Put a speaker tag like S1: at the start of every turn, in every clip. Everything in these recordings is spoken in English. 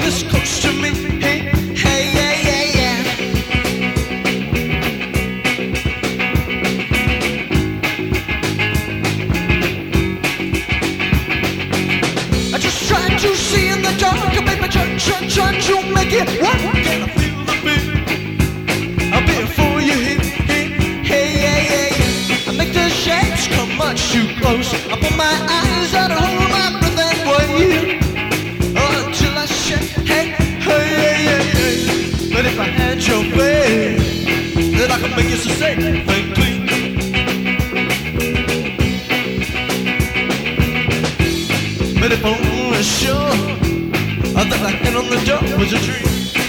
S1: this close to me. Hey, hey, yeah, yeah, yeah. I just try to see in the dark, baby, try to make it work. Can I feel the beat? I'll be for you. Hey, hey, hey, yeah, yeah, yeah. I make the shapes come much too close. I put my eyes out and hold my breath and wait until I shake. Hey, hey, yeah, yeah, yeah. But if I had your way, then I could make you so safe and clean. But if I'm only sure that I hit on the door was a dream.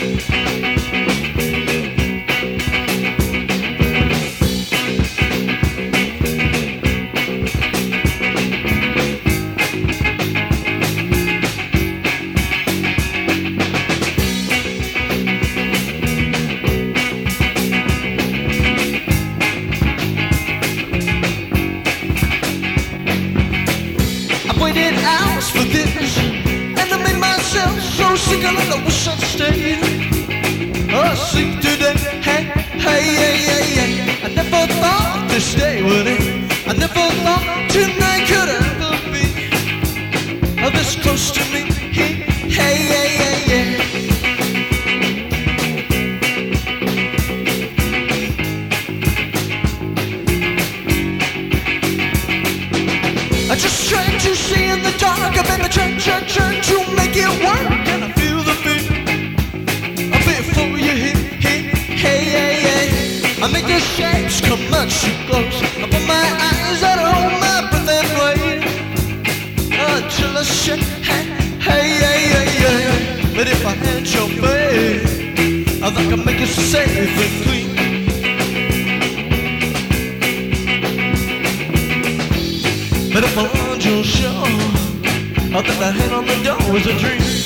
S1: Waited hours for this, and I made myself so sick I wish I'd stayed asleep today. Hey, hey, yeah, yeah, yeah. I never thought this day would end. I never thought tonight could ever be this close to me. Hey, hey, yeah, yeah, yeah. I just try to see in the dark, baby, try to make it work. And I feel the beat, a bit for you, hey, hey, hey, yeah, yeah. I make the shapes come much too close. I put my eyes out and hold my breath and wait until I shake, hey, hey, yeah, yeah, yeah. But if I had your way, I think I'd make it safe and clean. But if I'm sure, I think that hand on the door was a dream.